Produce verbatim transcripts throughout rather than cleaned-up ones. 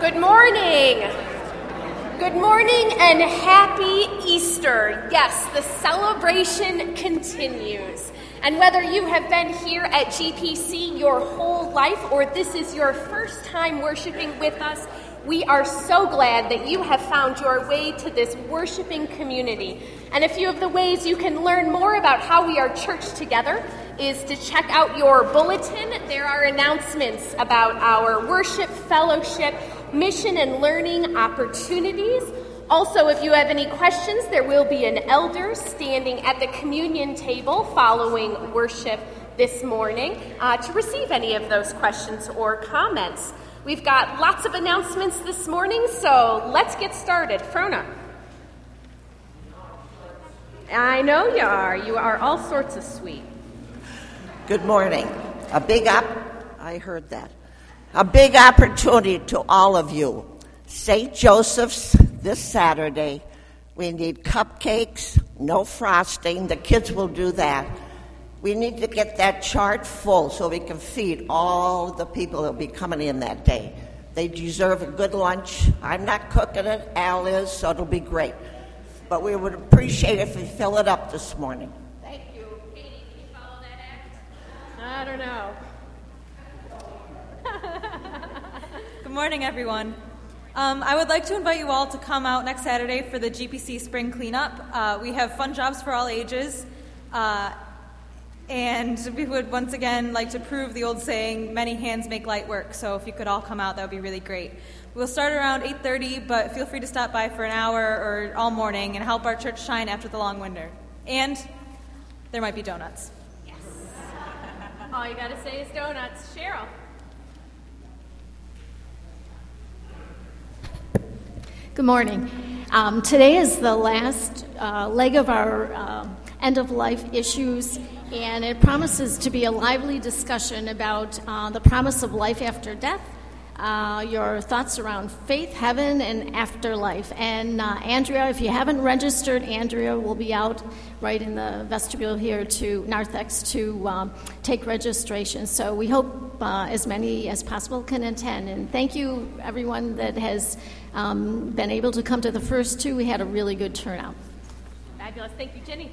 Good morning. Good morning and happy Easter. Yes, the celebration continues. And whether you have been here at G P C your whole life or this is your first time worshiping with us, we are so glad that you have found your way to this worshiping community. And a few of the ways you can learn more about how we are church together is to check out your bulletin. There are announcements about our worship, fellowship, mission, and learning opportunities. Also, if you have any questions, there will be an elder standing at the communion table following worship this morning uh, to receive any of those questions or comments. We've got lots of announcements this morning, so let's get started. Frona. I know you are. You are all sorts of sweet. Good morning. A big up, I heard that. A big opportunity to all of you. Saint Joseph's this Saturday. We need cupcakes, no frosting. The kids will do that. We need to get that chart full so we can feed all the people that will be coming in that day. They deserve a good lunch. I'm not cooking it, Al is, so it'll be great. But we would appreciate it if you fill it up this morning. Thank you. Katie, can you follow that act? I don't know. Good morning, everyone. Um, I would like to invite you all to come out next Saturday for the G P C Spring Cleanup. Uh, we have fun jobs for all ages. Uh, and we would once again like to prove the old saying, many hands make light work. So if you could all come out, that would be really great. We'll start around eight thirty, but feel free to stop by for an hour or all morning and help our church shine after the long winter. And there might be donuts. Yes. All you got to say is donuts. Cheryl. Good morning. Um, today is the last uh, leg of our uh, end-of-life issues, and it promises to be a lively discussion about uh, the promise of life after death, uh, your thoughts around faith, heaven, and afterlife. And uh, Andrea, if you haven't registered, Andrea will be out right in the vestibule here to Narthex to um, take registration. So we hope uh, as many as possible can attend. And thank you, everyone that has um, been able to come to the first two. We had a really good turnout. Fabulous. Thank you, Jenny.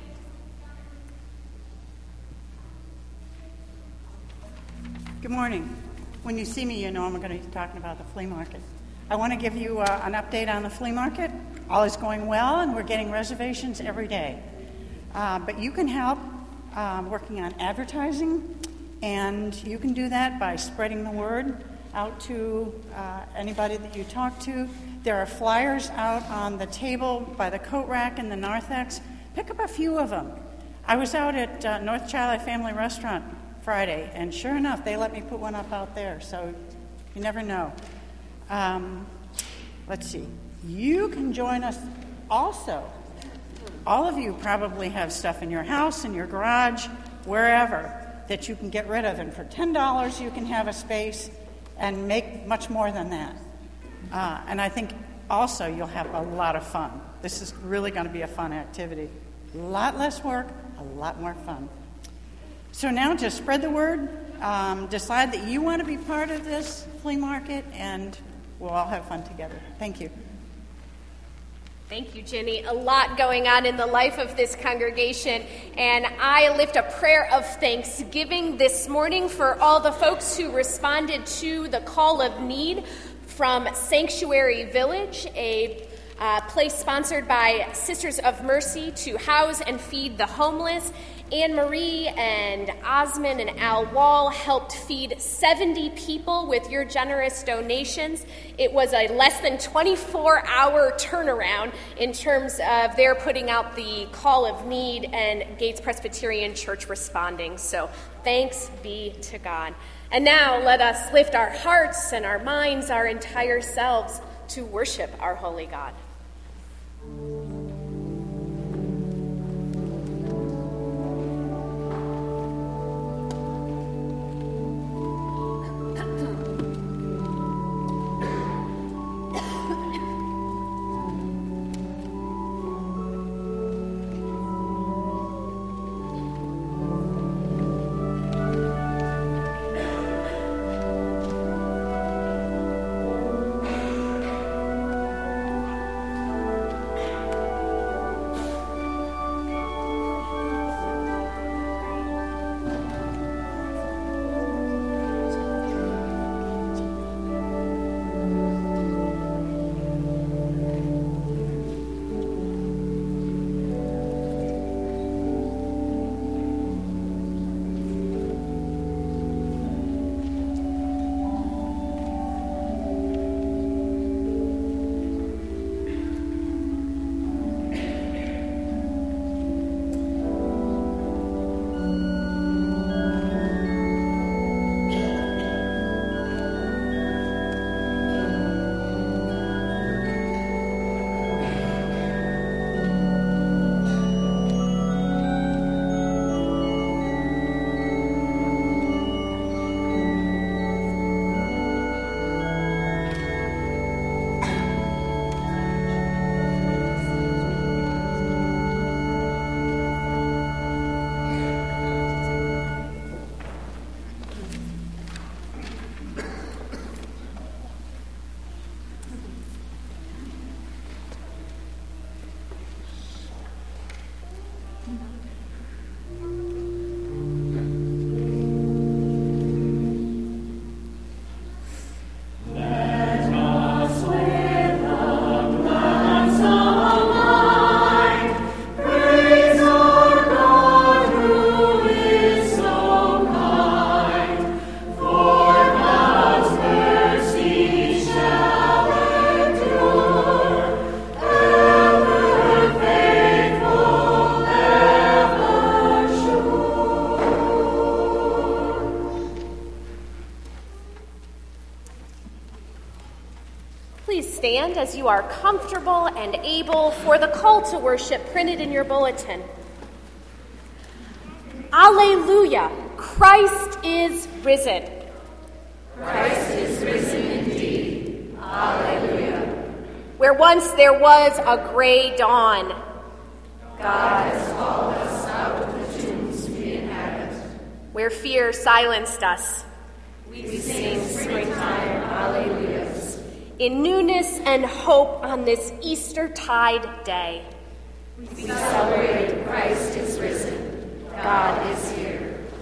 Good morning. When you see me, you know I'm going to be talking about the flea market. I want to give you uh, an update on the flea market. All is going well, and we're getting reservations every day. Uh, but you can help uh, working on advertising, and you can do that by spreading the word out to uh, anybody that you talk to. There are flyers out on the table by the coat rack in the narthex. Pick up a few of them. I was out at uh, North Charlie Family Restaurant Friday, and sure enough, they let me put one up out there, so you never know. Um, let's see. You can join us also. All of you probably have stuff in your house, in your garage, wherever, that you can get rid of, and for ten dollars you can have a space and make much more than that. Uh, and I think also you'll have a lot of fun. This is really going to be a fun activity. A lot less work, a lot more fun. So now just spread the word, um, decide that you want to be part of this flea market, and we'll all have fun together. Thank you. Thank you, Jenny. A lot going on in the life of this congregation, and I lift a prayer of thanksgiving this morning for all the folks who responded to the call of need from Sanctuary Village, a uh, place sponsored by Sisters of Mercy to house and feed the homeless. Anne Marie and Osmond and Al Wall helped feed seventy people with your generous donations. It was a less than twenty-four hour turnaround in terms of their putting out the call of need and Gates Presbyterian Church responding. So thanks be to God. And now let us lift our hearts and our minds, our entire selves, to worship our holy God. stand as you are comfortable and able for the call to worship printed in your bulletin. Alleluia! Christ is risen. Christ is risen indeed. Alleluia. Where once there was a gray dawn, God has called us out of the tombs we inhabit. Where fear silenced us, we sing springtime alleluias. In newness and hope on this Easter-tide day, We celebrate Christ is risen. God is here.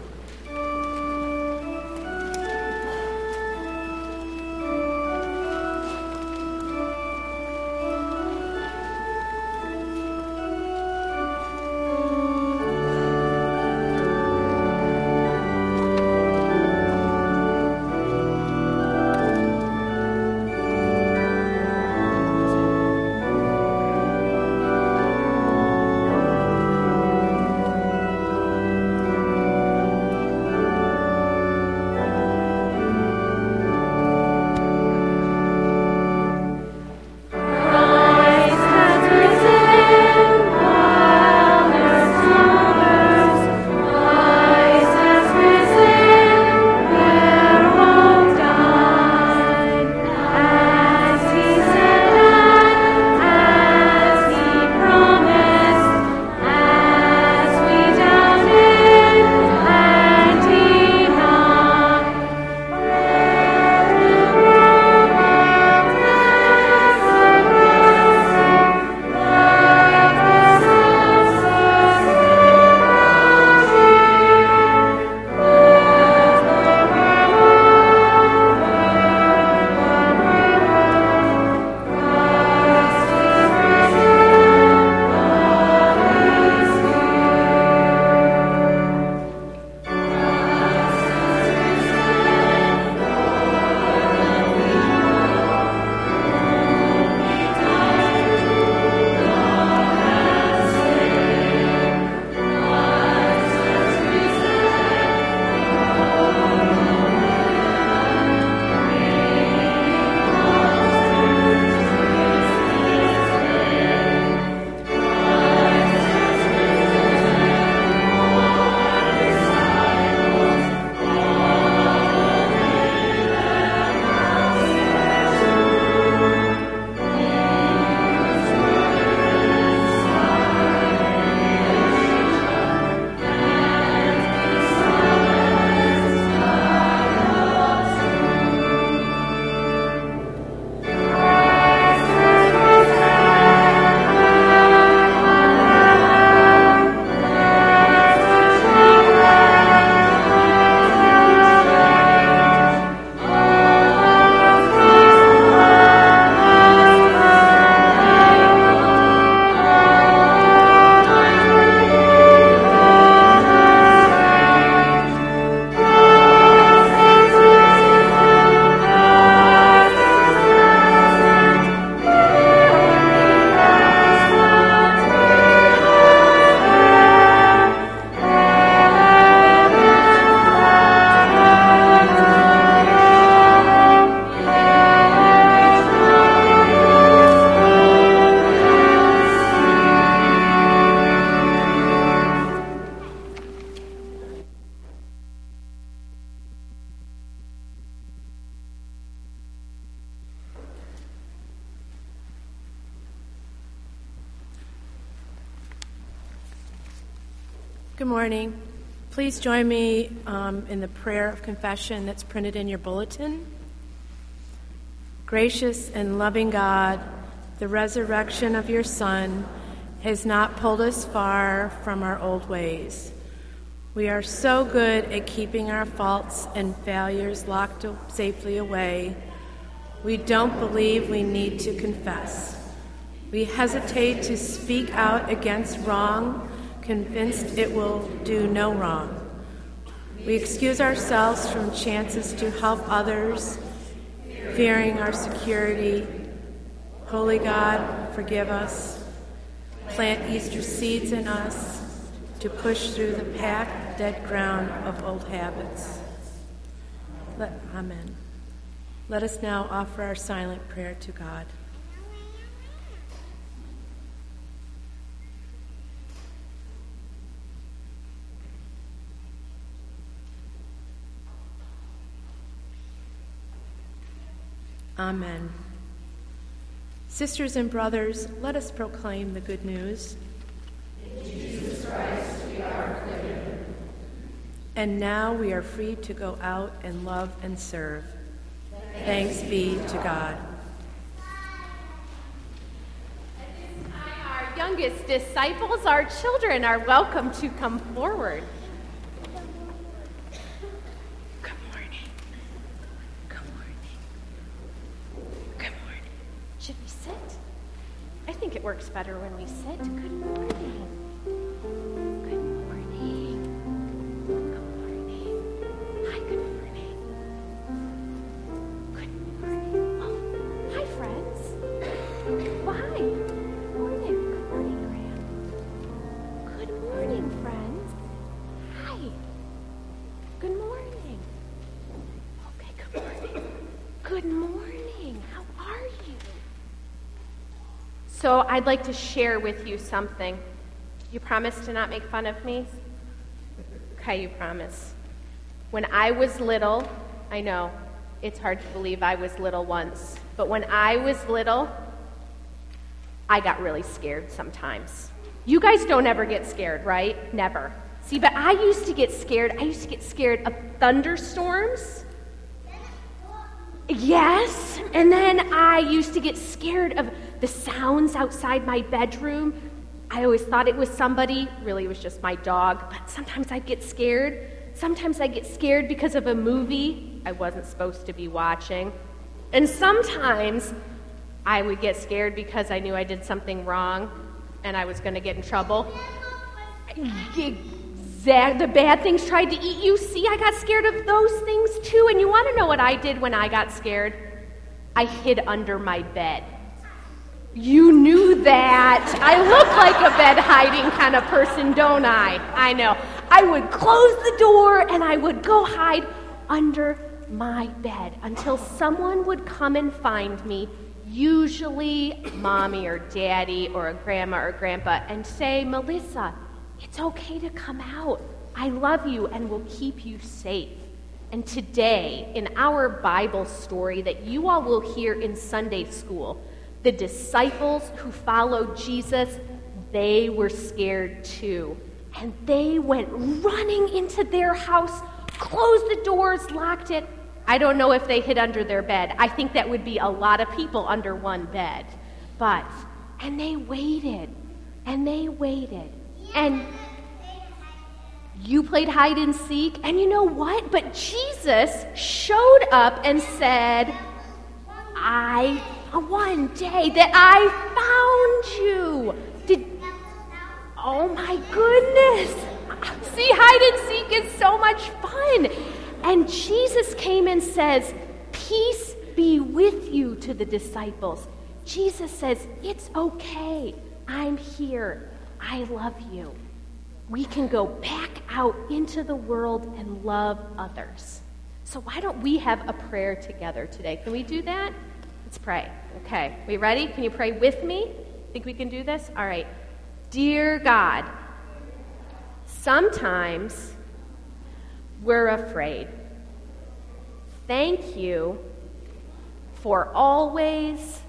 Good morning. Please join me um, in the prayer of confession that's printed in your bulletin. Gracious and loving God, the resurrection of your Son has not pulled us far from our old ways. We are so good at keeping our faults and failures locked safely away. We don't believe we need to confess. We hesitate to speak out against wrong, convinced it will do no wrong. We excuse ourselves from chances to help others, fearing our security. Holy God, forgive us. Plant Easter seeds in us to push through the packed, dead ground of old habits. Let, amen. Let us now offer our silent prayer to God. Amen. Sisters and brothers, let us proclaim the good news. In Jesus Christ we are clear. And now we are free to go out and love and serve. Thanks be to God. Our youngest disciples, our children, are welcome to come forward. Good morning. Good morning. Good morning. Should we sit? I think it works better when we sit. Good morning. Good morning. Good morning. Hi, good morning. Good morning. Oh, hi, friends. Well, hi. Good morning. Good morning, Graham. Good morning, friends. Hi. Good morning. Okay, good morning. Good morning. How are you? So I'd like to share with you something. You promise to not make fun of me? Okay, you promise. When I was little, I know, it's hard to believe I was little once, but when I was little, I got really scared sometimes. You guys don't ever get scared, right? Never. See, but I used to get scared. I used to get scared of thunderstorms. Yes, and then I used to get scared of the sounds outside my bedroom. I always thought it was somebody. Really, it was just my dog. But sometimes I'd get scared. Sometimes I get scared because of a movie I wasn't supposed to be watching. And sometimes I would get scared because I knew I did something wrong and I was going to get in trouble. Exact, the bad things tried to eat you. See, I got scared of those things too. And you want to know what I did when I got scared? I hid under my bed. You knew that. I look like a bed hiding kind of person, don't I? I know. I would close the door and I would go hide under my bed until someone would come and find me, usually mommy or daddy or a grandma or grandpa, and say, Melissa, it's okay to come out. I love you and will keep you safe. And today, in our Bible story that you all will hear in Sunday school, the disciples who followed Jesus, they were scared too. And they went running into their house, closed the doors, locked it. I don't know if they hid under their bed. I think that would be a lot of people under one bed. But, and they waited, and they waited. And you played hide and seek, and you know what? But Jesus showed up and said, I, one day that I found you. Did, oh my goodness. See, hide and seek is so much fun. And Jesus came and says, peace be with you to the disciples. Jesus says, it's okay. I'm here. I love you. We can go back out into the world and love others. So why don't we have a prayer together today? Can we do that? Let's pray. Okay, we ready? Can you pray with me? Think we can do this? All right. Dear God, sometimes we're afraid. Thank you for always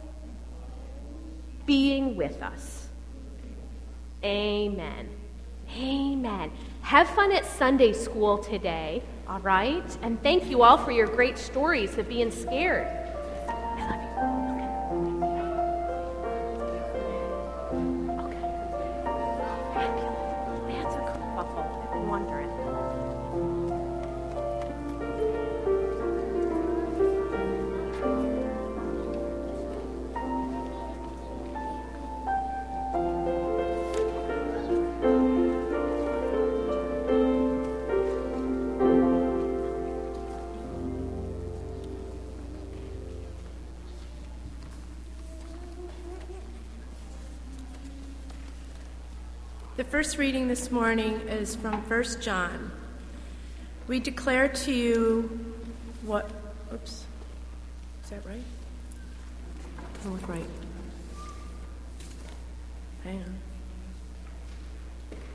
being with us. Amen. Amen. Have fun at Sunday school today, all right? And thank you all for your great stories of being scared. I love you. Okay. Okay. Fabulous. That's a kerfuffle. I've been wondering. The first reading this morning is from First John. We declare to you what... Oops. Is that right? Doesn't look right. Hang on.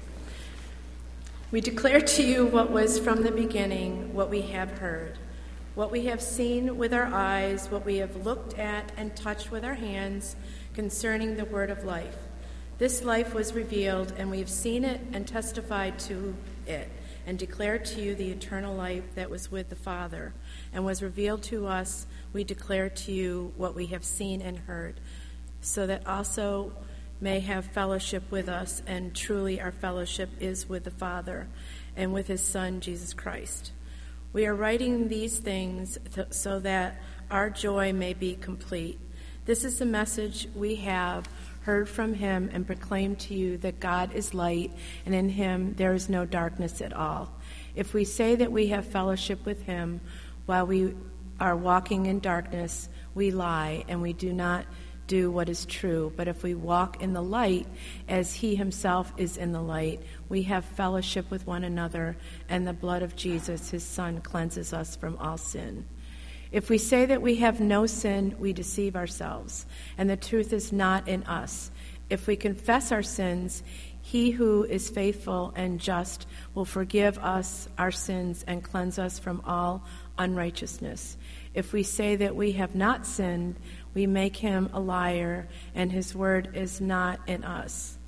We declare to you what was from the beginning, what we have heard. What we have seen with our eyes, what we have looked at and touched with our hands concerning the word of life. This life was revealed, and we have seen it and testified to it, and declared to you the eternal life that was with the Father, and was revealed to us. We declare to you what we have seen and heard, so that also may have fellowship with us, and truly our fellowship is with the Father and with his Son, Jesus Christ. We are writing these things th- so that our joy may be complete. This is the message we have heard from him and proclaimed to you, that God is light, and in him there is no darkness at all. If we say that we have fellowship with him while we are walking in darkness, we lie, and we do not do what is true. But if we walk in the light, as he himself is in the light, we have fellowship with one another, and the blood of Jesus, his Son, cleanses us from all sin. If we say that we have no sin, we deceive ourselves, and the truth is not in us. If we confess our sins, he who is faithful and just will forgive us our sins and cleanse us from all unrighteousness. If we say that we have not sinned, we make him a liar, and his word is not in us.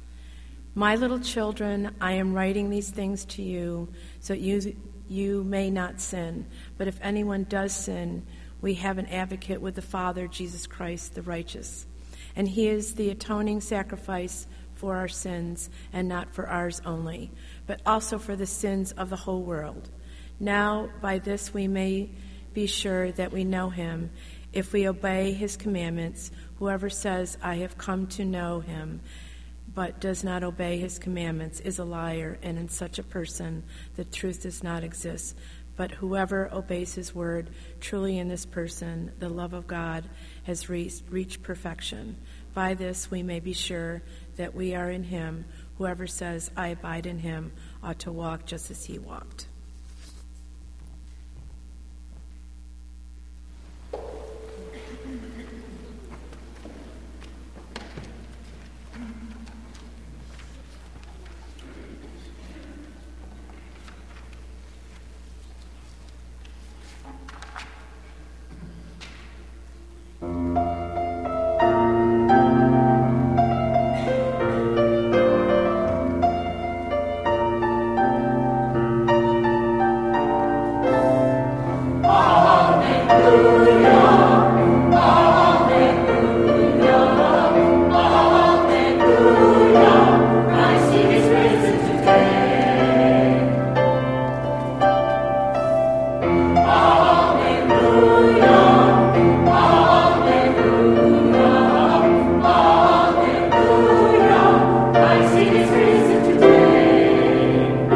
My little children, I am writing these things to you so that you, you may not sin. But if anyone does sin, we have an advocate with the Father, Jesus Christ, the righteous. And he is the atoning sacrifice for our sins, and not for ours only, but also for the sins of the whole world. Now, by this we may be sure that we know him, if we obey his commandments. Whoever says, I have come to know him, but does not obey his commandments, is a liar, and in such a person the truth does not exist. But whoever obeys his word, truly in this person the love of God has reached, reached perfection. By this we may be sure that we are in him. Whoever says, I abide in him, ought to walk just as he walked.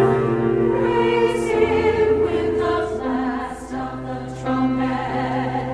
Trumpet.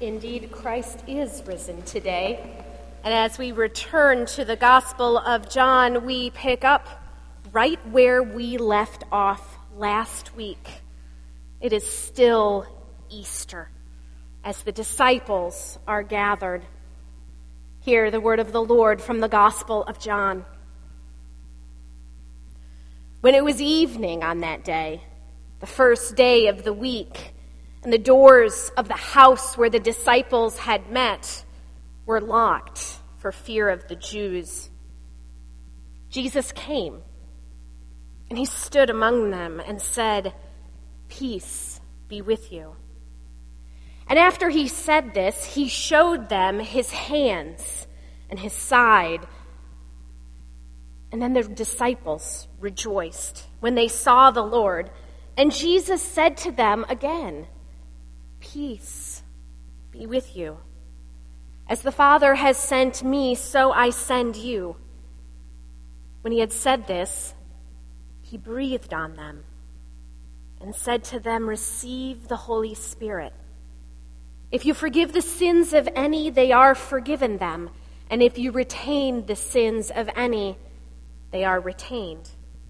Indeed, Christ is risen today. And as we return to the Gospel of John, we pick up right where we left off last week. It is still Easter, as the disciples are gathered. Hear the word of the Lord from the Gospel of John. When it was evening on that day, the first day of the week, and the doors of the house where the disciples had met were locked for fear of the Jews, Jesus came, and he stood among them and said, "Peace be with you." And after he said this, he showed them his hands and his side. And then the disciples rejoiced when they saw the Lord. And Jesus said to them again, "Peace be with you. As the Father has sent me, so I send you." When he had said this, he breathed on them and said to them, "Receive the Holy Spirit. If you forgive the sins of any, they are forgiven them. And if you retain the sins of any, they are retained."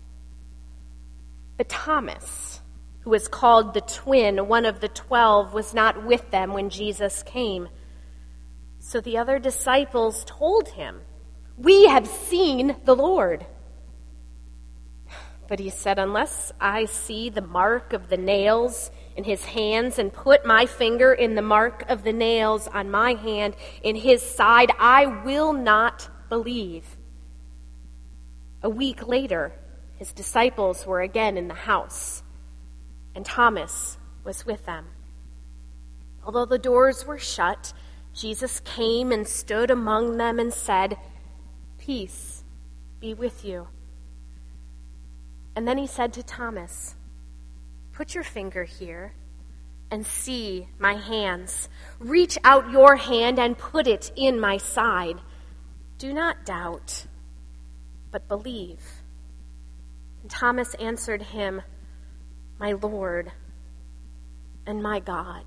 But Thomas, who was called the twin, one of the twelve, was not with them when Jesus came. So the other disciples told him, "We have seen the Lord." But he said, "Unless I see the mark of the nails in his hands and put my finger in the mark of the nails on my hand in his side, I will not believe." A week later, his disciples were again in the house, and Thomas was with them. Although the doors were shut, Jesus came and stood among them and said, "Peace be with you." And then he said to Thomas, "Put your finger here and see my hands. Reach out your hand and put it in my side. Do not doubt, but believe." And Thomas answered him, "My Lord and my God."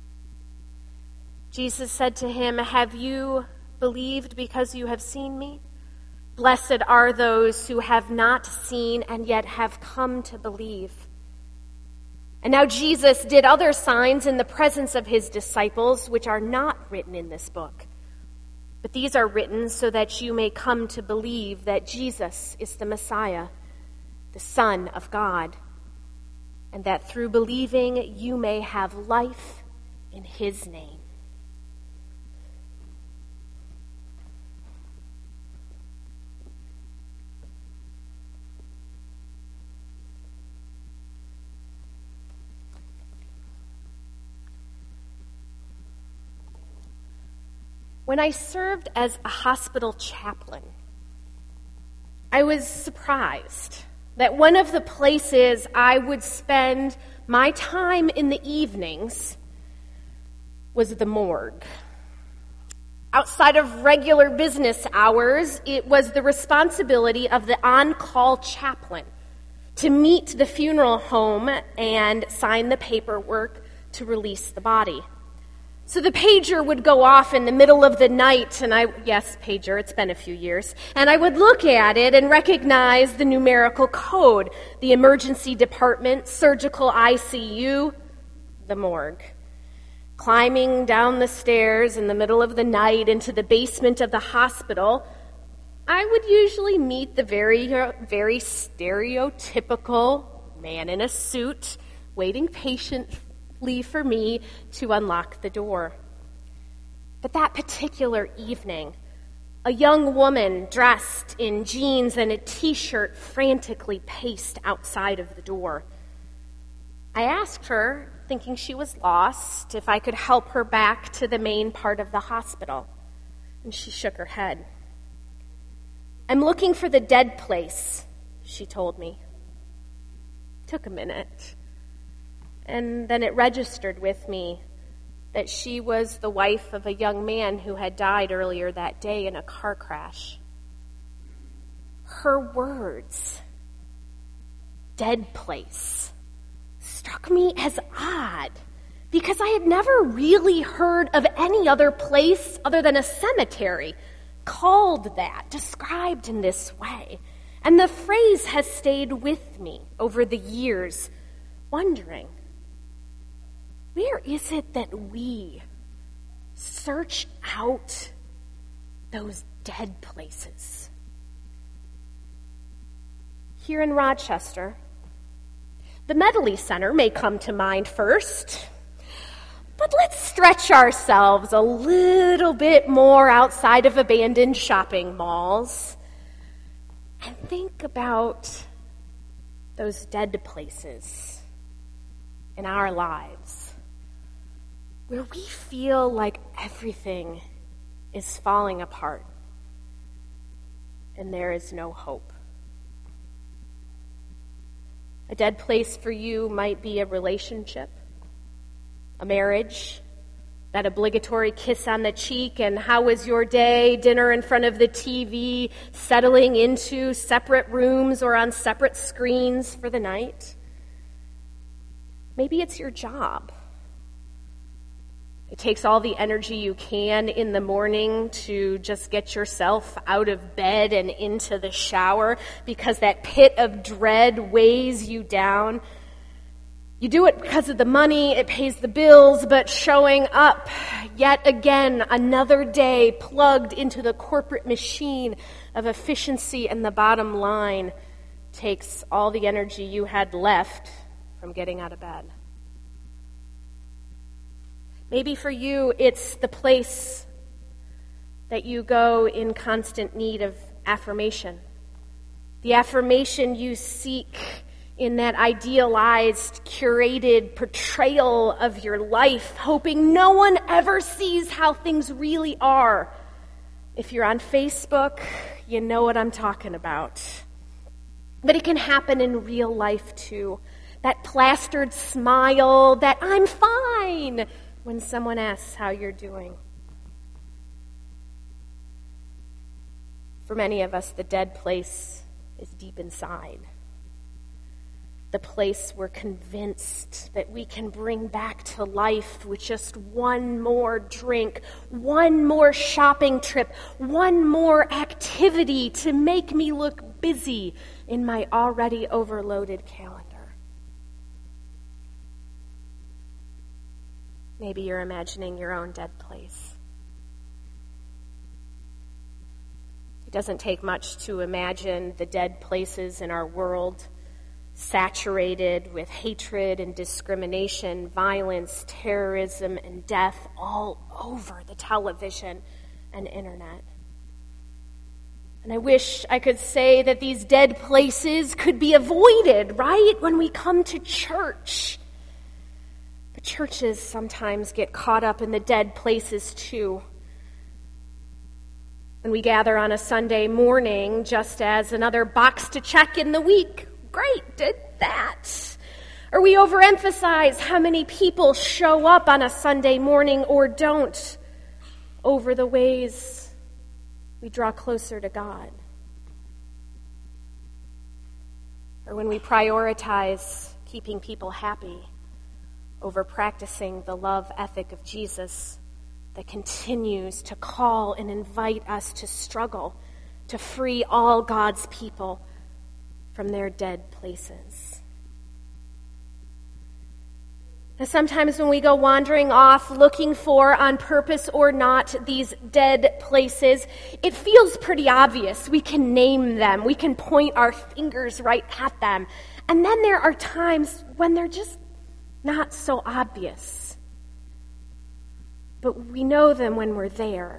Jesus said to him, "Have you believed because you have seen me? Blessed are those who have not seen and yet have come to believe." And now Jesus did other signs in the presence of his disciples, which are not written in this book. But these are written so that you may come to believe that Jesus is the Messiah, the Son of God, and that through believing you may have life in his name. When I served as a hospital chaplain, I was surprised that one of the places I would spend my time in the evenings was the morgue. Outside of regular business hours, it was the responsibility of the on-call chaplain to meet the funeral home and sign the paperwork to release the body. So the pager would go off in the middle of the night, and I, yes, pager, it's been a few years, and I would look at it and recognize the numerical code, the emergency department, surgical I C U, the morgue. Climbing down the stairs in the middle of the night into the basement of the hospital, I would usually meet the very, very stereotypical man in a suit, waiting patiently for me to unlock the door. But that particular evening, a young woman dressed in jeans and a t-shirt frantically paced outside of the door. I asked her, thinking she was lost, if I could help her back to the main part of the hospital, and she shook her head. "I'm looking for the dead place," she told me. It took a minute. And then it registered with me that she was the wife of a young man who had died earlier that day in a car crash. Her words, "dead place," struck me as odd because I had never really heard of any other place other than a cemetery called that, described in this way. And the phrase has stayed with me over the years, wondering, where is it that we search out those dead places? Here in Rochester, the Medley Center may come to mind first, but let's stretch ourselves a little bit more outside of abandoned shopping malls and think about those dead places in our lives where we feel like everything is falling apart and there is no hope. A dead place for you might be a relationship, a marriage, that obligatory kiss on the cheek, and how was your day, dinner in front of the T V, settling into separate rooms or on separate screens for the night. Maybe it's your job. It takes all the energy you can in the morning to just get yourself out of bed and into the shower because that pit of dread weighs you down. You do it because of the money, it pays the bills, but showing up yet again another day plugged into the corporate machine of efficiency and the bottom line takes all the energy you had left from getting out of bed. Maybe for you, it's the place that you go in constant need of affirmation. The affirmation you seek in that idealized, curated portrayal of your life, hoping no one ever sees how things really are. If you're on Facebook, you know what I'm talking about. But it can happen in real life too. That plastered smile, that I'm fine, when someone asks how you're doing. For many of us, the dead place is deep inside. The place we're convinced that we can bring back to life with just one more drink, one more shopping trip, one more activity to make me look busy in my already overloaded calendar. Maybe you're imagining your own dead place. It doesn't take much to imagine the dead places in our world, saturated with hatred and discrimination, violence, terrorism, and death all over the television and internet. And I wish I could say that these dead places could be avoided, right, when we come to church. But churches sometimes get caught up in the dead places too. When we gather on a Sunday morning just as another box to check in the week, great, did that. Or we overemphasize how many people show up on a Sunday morning or don't over the ways we draw closer to God. Or when we prioritize keeping people happy over practicing the love ethic of Jesus that continues to call and invite us to struggle to free all God's people from their dead places. Now, sometimes when we go wandering off looking for, on purpose or not, these dead places, it feels pretty obvious. We can name them. We can point our fingers right at them. And then there are times when they're just not so obvious. But we know them when we're there.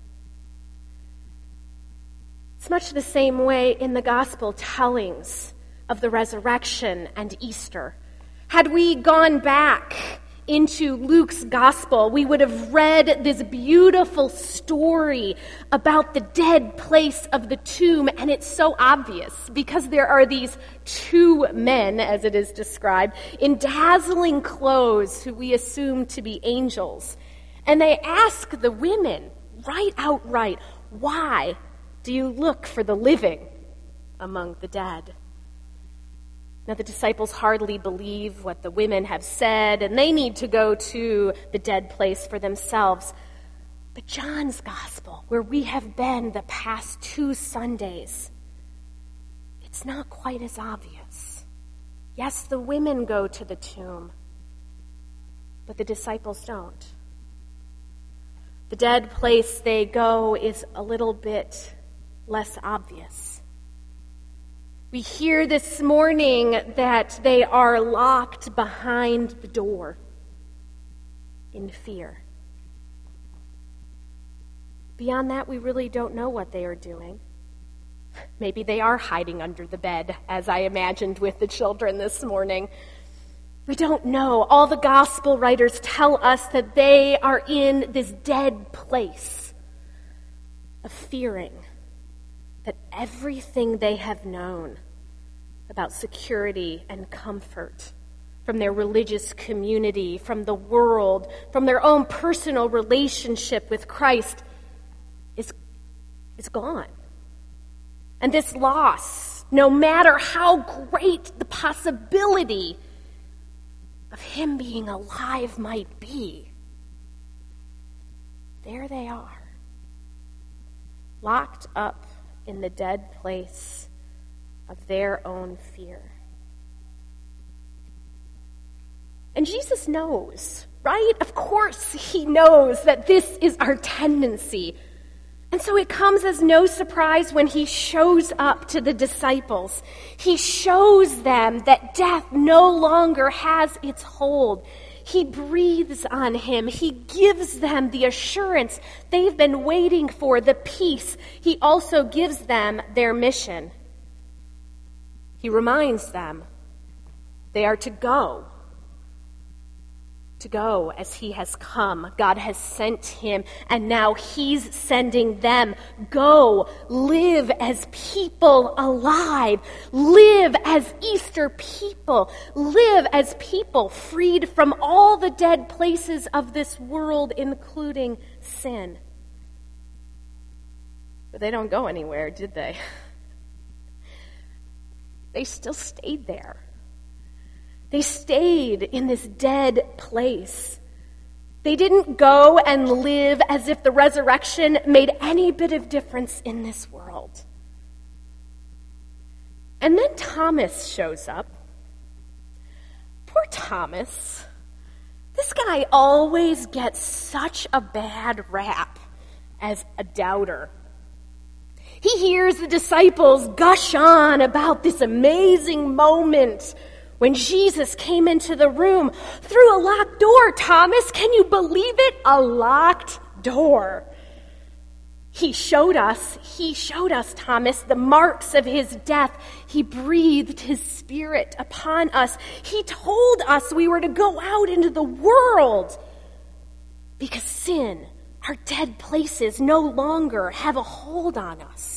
It's much the same way in the gospel tellings of the resurrection and Easter. Had we gone back into Luke's gospel, we would have read this beautiful story about the dead place of the tomb, and it's so obvious because there are these two men, as it is described, in dazzling clothes who we assume to be angels. And they ask the women right outright, why do you look for the living among the dead? Now, the disciples hardly believe what the women have said, and they need to go to the dead place for themselves. But John's gospel, where we have been the past two Sundays, it's not quite as obvious. Yes, the women go to the tomb, but the disciples don't. The dead place they go is a little bit less obvious. We hear this morning that they are locked behind the door in fear. Beyond that, we really don't know what they are doing. Maybe they are hiding under the bed, as I imagined with the children this morning. We don't know. All the gospel writers tell us that they are in this dead place of fearing that everything they have known about security and comfort from their religious community, from the world, from their own personal relationship with Christ is, is gone. And this loss, no matter how great the possibility of him being alive might be, there they are, locked up in the dead place of their own fear. And Jesus knows, right? Of course he knows that this is our tendency. And so it comes as no surprise when he shows up to the disciples. He shows them that death no longer has its hold. He breathes on him. He gives them the assurance they've been waiting for, the peace. He also gives them their mission. He reminds them they are to go. To go as he has come. God has sent him, and now he's sending them. Go, live as people alive. Live as Easter people. Live as people freed from all the dead places of this world, including sin. But they don't go anywhere, did they? They still stayed there. They stayed in this dead place. They didn't go and live as if the resurrection made any bit of difference in this world. And then Thomas shows up. Poor Thomas. This guy always gets such a bad rap as a doubter. He hears the disciples gush on about this amazing moment when Jesus came into the room through a locked door. Thomas, can you believe it? A locked door. He showed us, he showed us, Thomas, the marks of his death. He breathed his spirit upon us. He told us we were to go out into the world because sin, our dead places, no longer have a hold on us.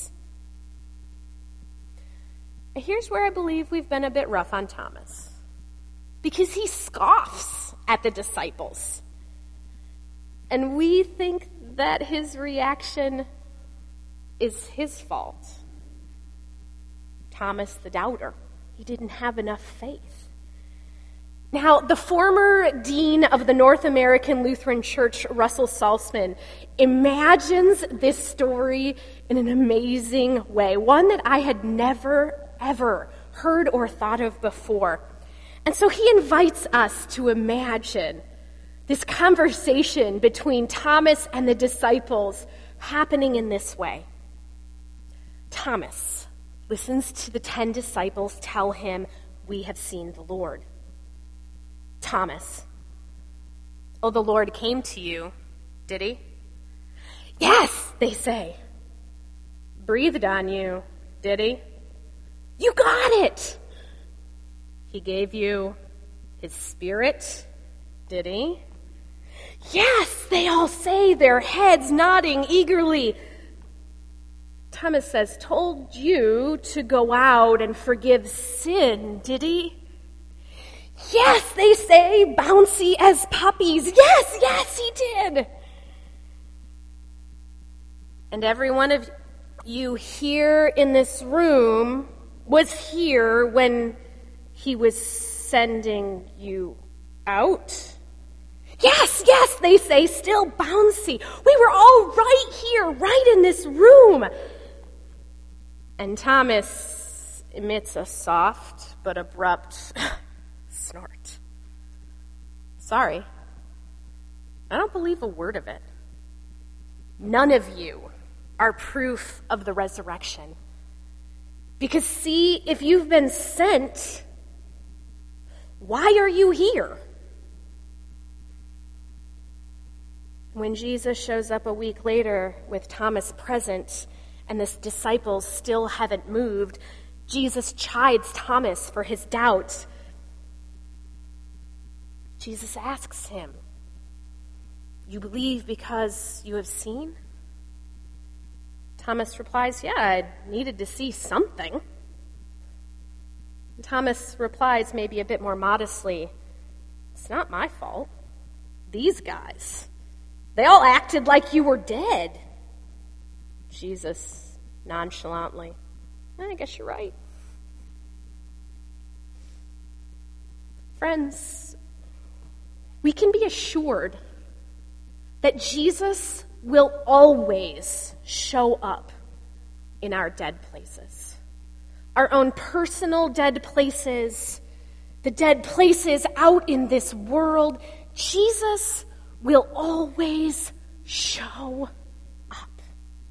Here's where I believe we've been a bit rough on Thomas, because he scoffs at the disciples. And we think that his reaction is his fault. Thomas the doubter, he didn't have enough faith. Now, the former dean of the North American Lutheran Church, Russell Salzman, imagines this story in an amazing way, one that I had never ever heard or thought of before. And so he invites us to imagine this conversation between Thomas and the disciples happening in this way. Thomas listens to the ten disciples tell him, "We have seen the Lord." Thomas, "Oh, the Lord came to you, did he?" "Yes," they say. "Breathed on you, did he?" "You got it." "He gave you his spirit, did he?" "Yes," they all say, their heads nodding eagerly. Thomas says, "Told you to go out and forgive sin, did he?" "Yes," they say, bouncy as puppies. "Yes, yes, he did." And every one of you here in this room was here when he was sending you out? Yes, yes, they say, still bouncy. We were all right here, right in this room. And Thomas emits a soft but abrupt snort. Sorry, I don't believe a word of it. None of you are proof of the resurrection. Because see, if you've been sent, why are you here? When Jesus shows up a week later with Thomas present and the disciples still haven't moved, Jesus chides Thomas for his doubt. Jesus asks him, "You believe because you have seen?" Thomas replies, "Yeah, I needed to see something." And Thomas replies maybe a bit more modestly, "It's not my fault. These guys, they all acted like you were dead." Jesus nonchalantly, "I guess you're right." Friends, we can be assured that Jesus will always show up in our dead places. Our own personal dead places, the dead places out in this world. Jesus will always show up.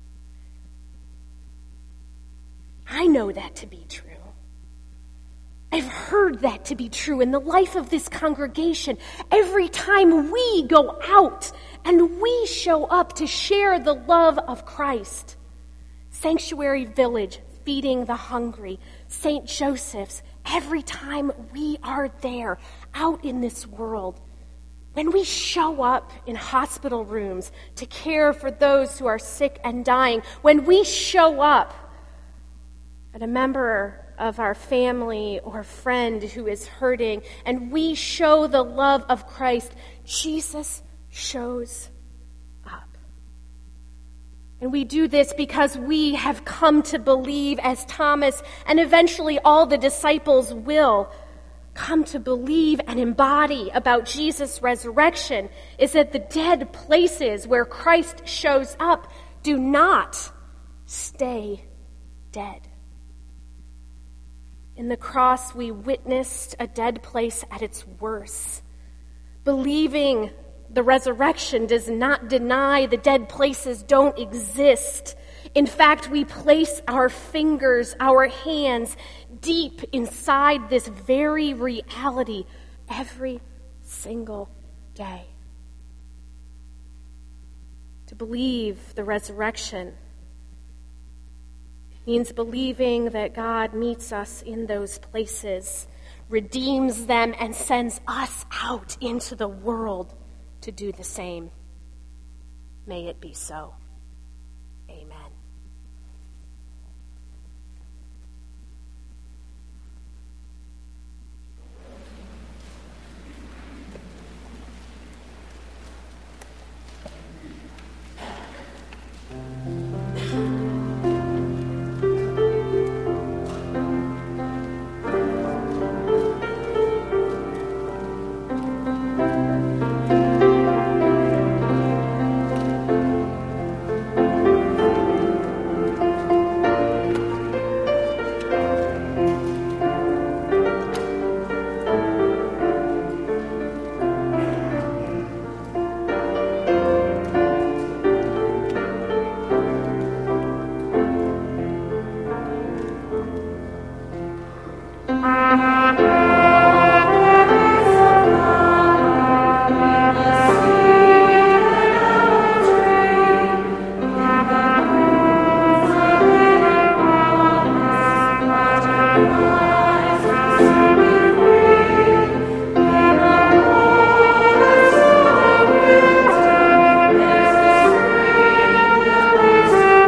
I know that to be true. I've heard that to be true in the life of this congregation. Every time we go out and we show up to share the love of Christ. Sanctuary Village, feeding the hungry, Saint Joseph's, every time we are there, out in this world, when we show up in hospital rooms to care for those who are sick and dying, when we show up at a member of our family or friend who is hurting, and we show the love of Christ, Jesus shows up. And we do this because we have come to believe, as Thomas and eventually all the disciples will come to believe and embody about Jesus' resurrection, is that the dead places where Christ shows up do not stay dead. In the cross, we witnessed a dead place at its worst. Believing the resurrection does not deny the dead places don't exist. In fact, we place our fingers, our hands deep inside this very reality every single day. To believe the resurrection means believing that God meets us in those places, redeems them, and sends us out into the world to do the same. May it be so. Amen.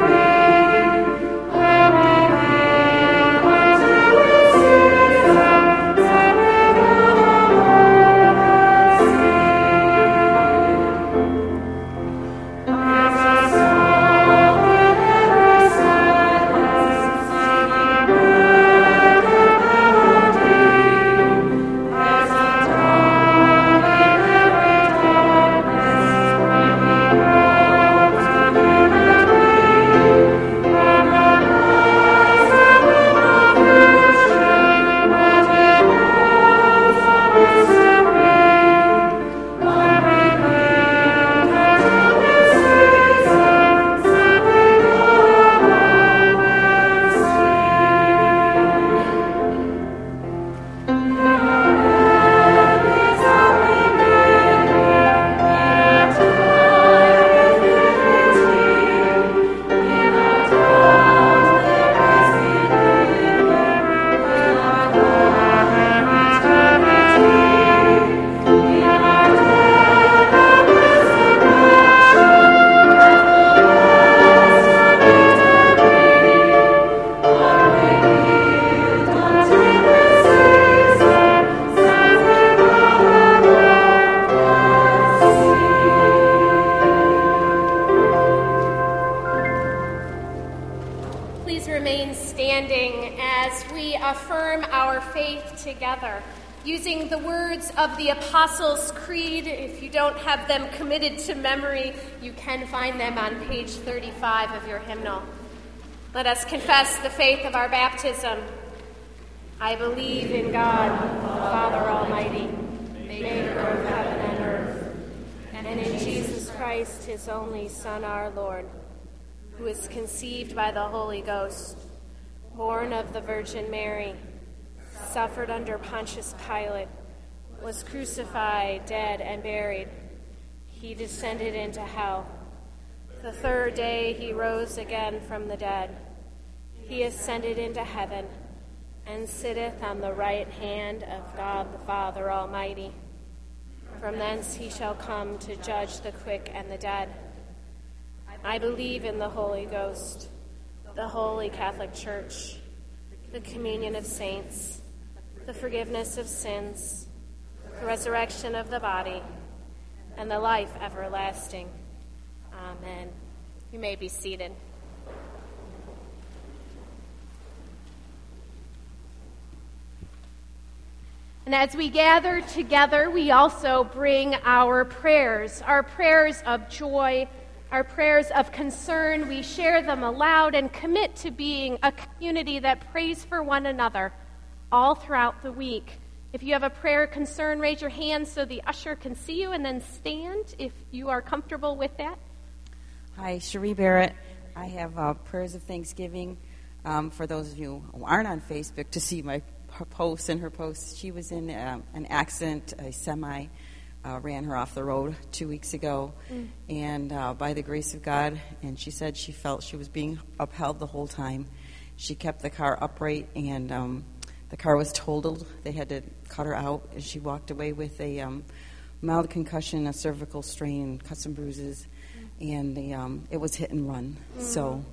Thank you. our faith together using the words of the Apostles' Creed. If you don't have them committed to memory, you can find them on page thirty-five of your hymnal. Let us confess the faith of our baptism. I believe in God, the Father Almighty, maker of heaven and earth, and in Jesus Christ, his only Son, our Lord, who was conceived by the Holy Ghost, born of the Virgin Mary, suffered under Pontius Pilate, was crucified, dead, and buried. He descended into hell. The third day he rose again from the dead. He ascended into heaven and sitteth on the right hand of God the Father Almighty. From thence he shall come to judge the quick and the dead. I believe in the Holy Ghost, the Holy Catholic Church, the communion of saints, the forgiveness of sins, the resurrection of the body, and the life everlasting. Amen. You may be seated. And as we gather together, we also bring our prayers, our prayers of joy, our prayers of concern. We share them aloud and commit to being a community that prays for one another all throughout the week. If you have a prayer concern, raise your hand so the usher can see you, and then stand if you are comfortable with that. Hi, Cherie Barrett. I have uh, prayers of thanksgiving um, for those of you who aren't on Facebook to see my her posts and her posts. She was in um, an accident. A semi uh, ran her off the road two weeks ago, mm. and uh, by the grace of God, and she said she felt she was being upheld the whole time. She kept the car upright, and um, the car was totaled. They had to cut her out, and she walked away with a um, mild concussion, a cervical strain, cut some bruises, mm. and the, um, it was hit and run. Mm. So.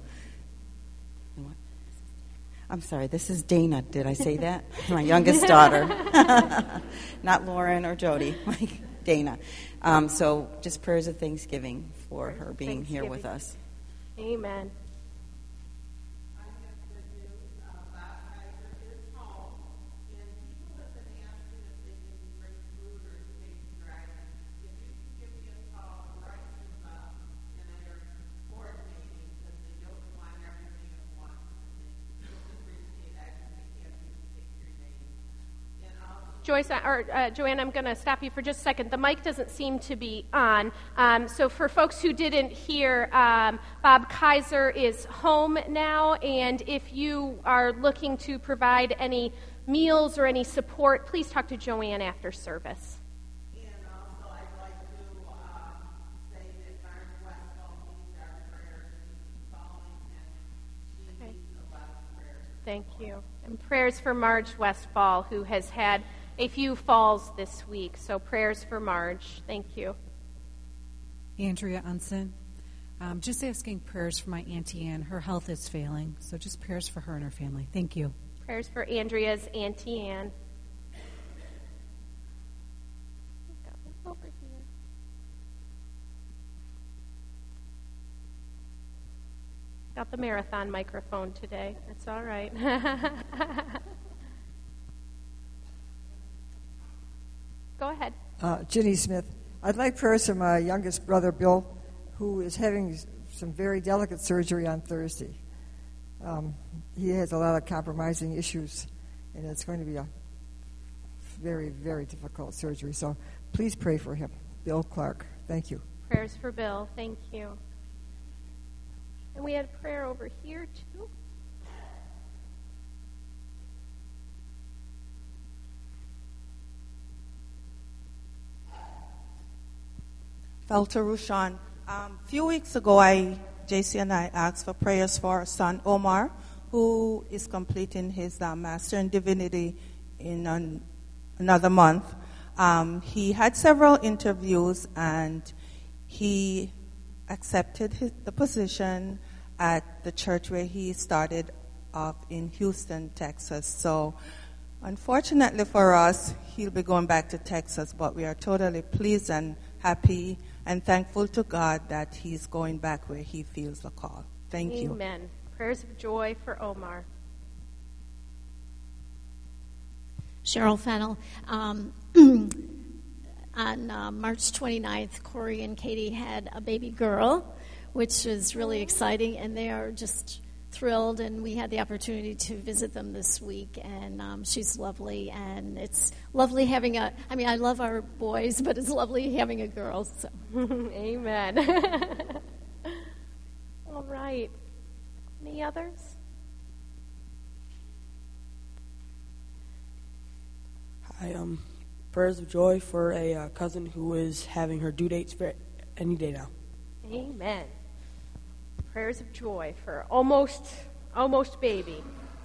I'm sorry, this is Dana. Did I say that? My youngest daughter. Not Lauren or Jody, Dana. Um, so just prayers of thanksgiving for her being here with us. Amen. Joyce, or uh, Joanne, I'm going to stop you for just a second. The mic doesn't seem to be on. Um, so for folks who didn't hear, um, Bob Kaiser is home now, and if you are looking to provide any meals or any support, please talk to Joanne after service. And also, I'd like to uh, say that Marge Westfall needs our prayers. She's falling, and she okay. needs a lot of prayers. Thank you. And prayers for Marge Westfall, who has had a few falls this week. So prayers for Marge. Thank you. Andrea Unson. Um, just asking prayers for my Auntie Ann. Her health is failing. So just prayers for her and her family. Thank you. Prayers for Andrea's Auntie Ann. Over here. Got the marathon microphone today. That's all right. Go ahead. Uh, Ginny Smith. I'd like prayers for my youngest brother, Bill, who is having some very delicate surgery on Thursday. Um, he has a lot of compromising issues, and it's going to be a very, very difficult surgery. So please pray for him. Bill Clark. Thank you. Prayers for Bill. Thank you. And we had prayer over here, too. Felter Rushan. Um, a few weeks ago, I, J C and I asked for prayers for our son Omar, who is completing his uh, Master in Divinity in an, another month. Um, he had several interviews, and he accepted his, the position at the church where he started off in Houston, Texas. So, unfortunately for us, he'll be going back to Texas, but we are totally pleased and happy and thankful to God that he's going back where he feels the call. Thank Amen. you. Amen. Prayers of joy for Omar. Cheryl Fennell. Um, on uh, March twenty-ninth, Corey and Katie had a baby girl, which is really exciting, and they are just thrilled, and we had the opportunity to visit them this week, and um, she's lovely, and it's lovely having a, I mean, I love our boys, but it's lovely having a girl, so. Amen. All right. Any others? Hi, um, prayers of joy for a uh, cousin who is having her due dates for any day now. Amen. Prayers of joy for almost, almost baby.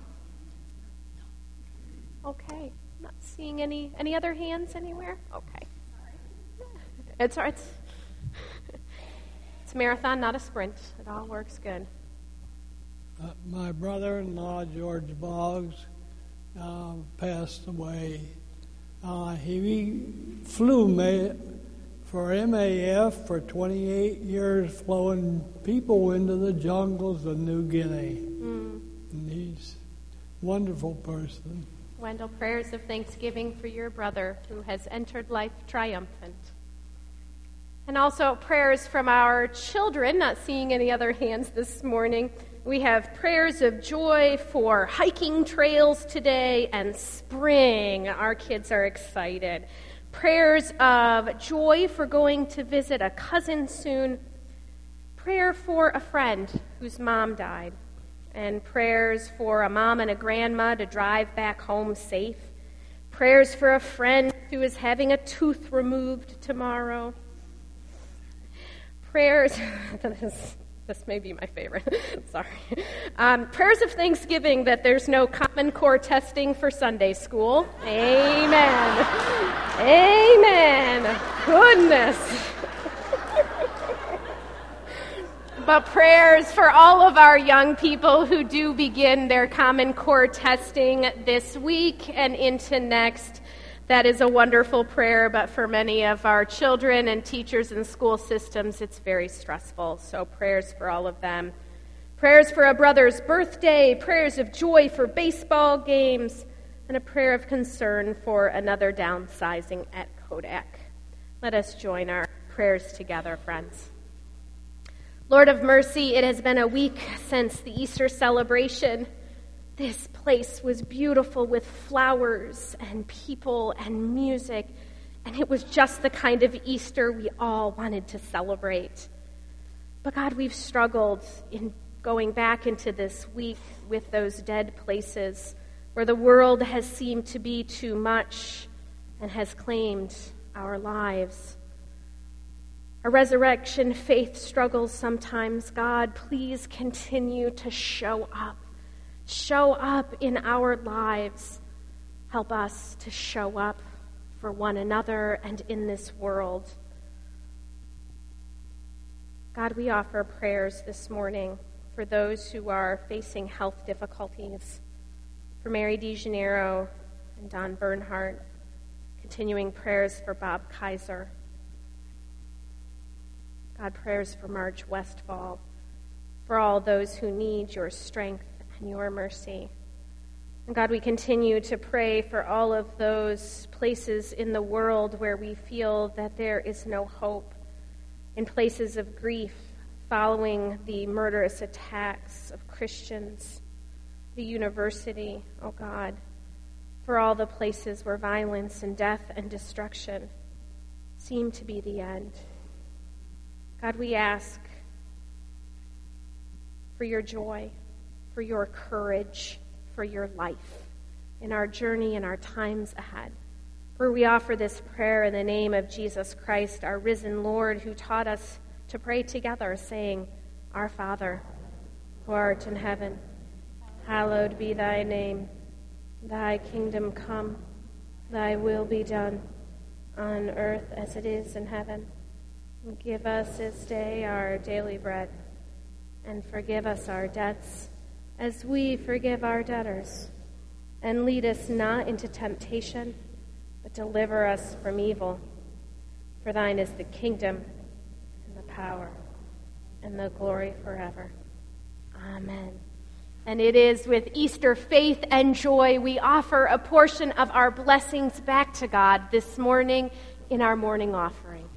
Okay. Not seeing any any other hands anywhere. Okay. It's it's it's a marathon, not a sprint. It all works good. Uh, my brother-in-law George Boggs uh, passed away. Uh, he flew ma- for M A F for twenty-eight years, flowing people into the jungles of New Guinea. Mm. And he's a wonderful person. Wendell, prayers of thanksgiving for your brother who has entered life triumphant. And also prayers from our children, not seeing any other hands this morning. We have prayers of joy for hiking trails today and spring. Our kids are excited. Prayers of joy for going to visit a cousin soon. Prayer for a friend whose mom died. And prayers for a mom and a grandma to drive back home safe. Prayers for a friend who is having a tooth removed tomorrow. Prayers, this, this may be my favorite, sorry. Um, prayers of thanksgiving that there's no Common Core testing for Sunday school. Amen. Amen. Goodness. But prayers for all of our young people who do begin their Common Core testing this week and into next. That is a wonderful prayer, but for many of our children and teachers and school systems, it's very stressful. So prayers for all of them. Prayers for a brother's birthday, prayers of joy for baseball games, and a prayer of concern for another downsizing at Kodak. Let us join our prayers together, friends. Lord of mercy, it has been a week since the Easter celebration. This place was beautiful with flowers and people and music, and it was just the kind of Easter we all wanted to celebrate. But God, we've struggled in going back into this week with those dead places where the world has seemed to be too much and has claimed our lives. Our resurrection faith struggles sometimes. God, please continue to show up. Show up in our lives. Help us to show up for one another and in this world. God, we offer prayers this morning for those who are facing health difficulties. For Mary DeJaneiro and Don Bernhardt. Continuing prayers for Bob Kaiser. God, prayers for Marge Westfall. For all those who need your strength and your mercy. And God, we continue to pray for all of those places in the world where we feel that there is no hope, in places of grief following the murderous attacks of Christians, the university, oh God, for all the places where violence and death and destruction seem to be the end. God, we ask for your joy, for your courage, for your life in our journey and our times ahead. For we offer this prayer in the name of Jesus Christ, our risen Lord, who taught us to pray together, saying, Our Father, who art in heaven, hallowed be thy name. Thy kingdom come, thy will be done, on earth as it is in heaven. Give us this day our daily bread, and forgive us our debts, as we forgive our debtors. And lead us not into temptation, but deliver us from evil. For thine is the kingdom, and the power, and the glory forever. Amen. And it is with Easter faith and joy we offer a portion of our blessings back to God this morning in our morning offering.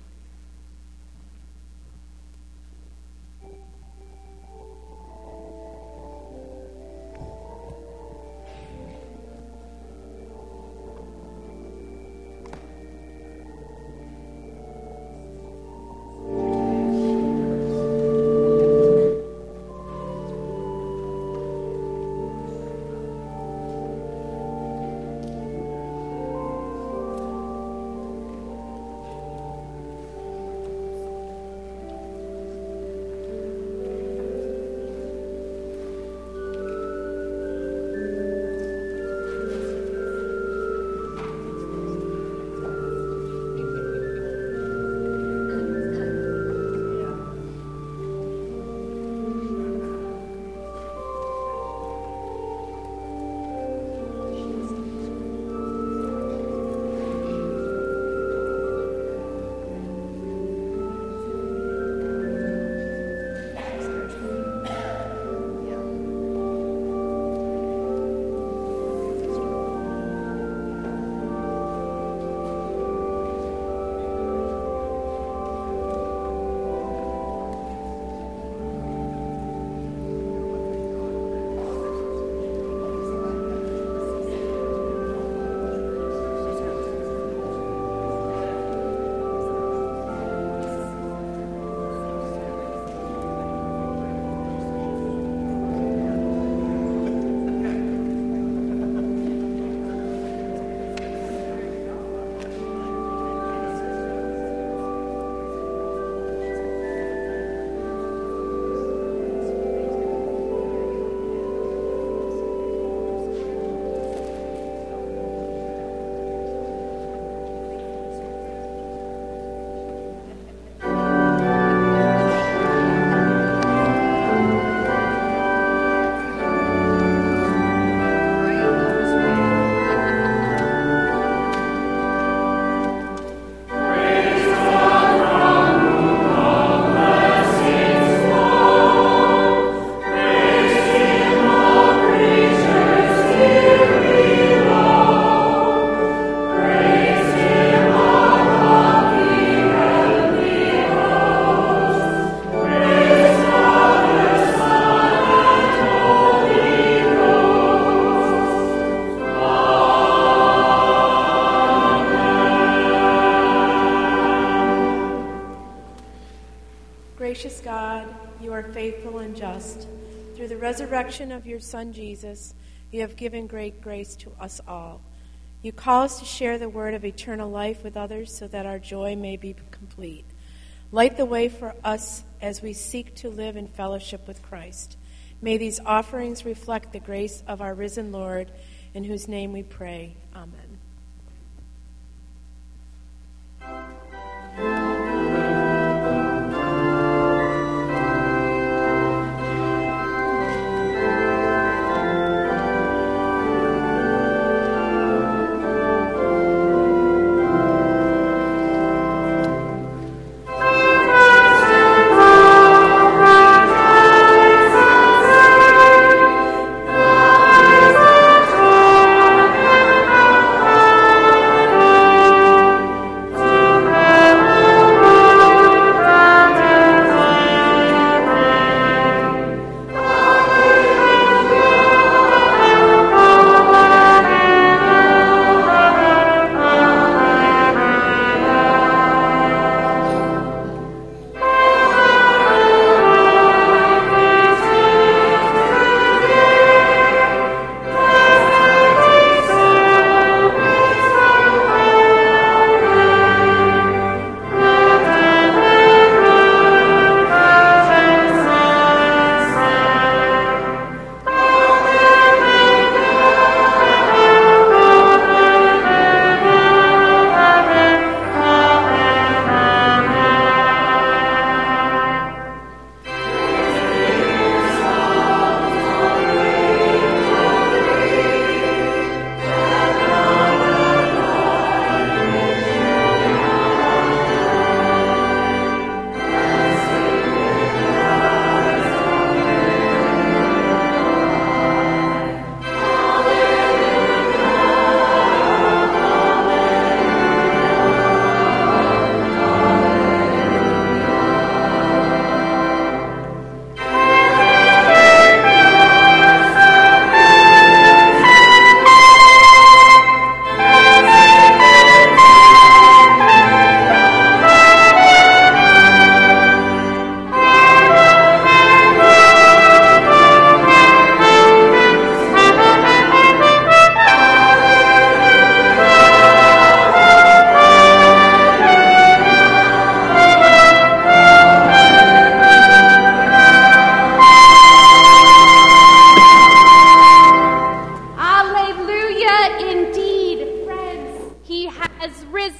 Gracious God, you are faithful and just. Through the resurrection of your Son, Jesus, you have given great grace to us all. You call us to share the word of eternal life with others so that our joy may be complete. Light the way for us as we seek to live in fellowship with Christ. May these offerings reflect the grace of our risen Lord, in whose name we pray. Amen. Thank you.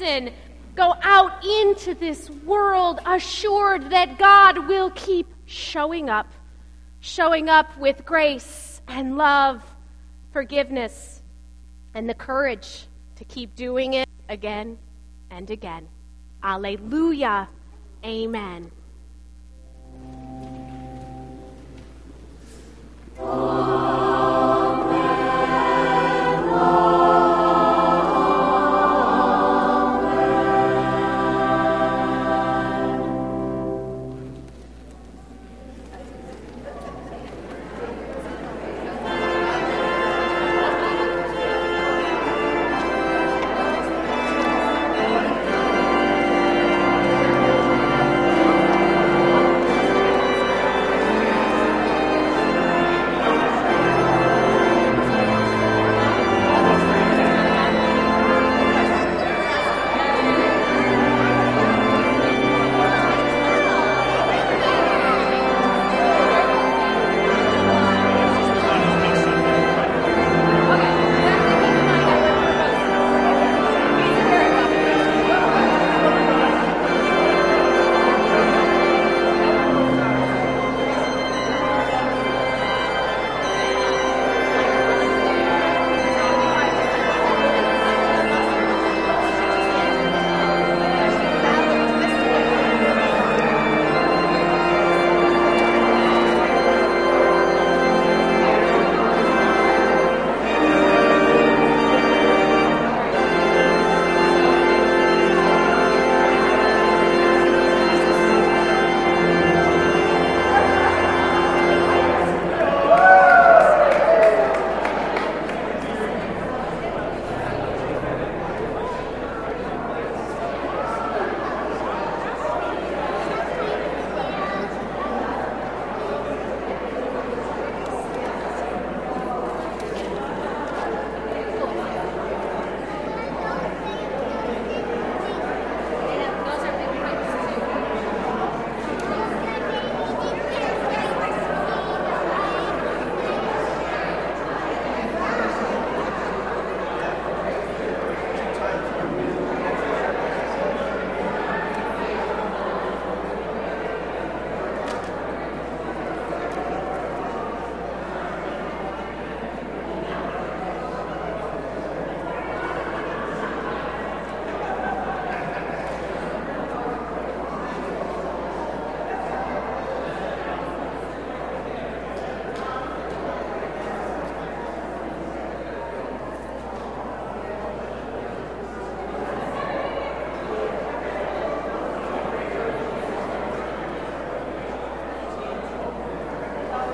can go out into this world assured that God will keep showing up, showing up with grace and love, forgiveness, and the courage to keep doing it again and again. Alleluia. Amen. Oh.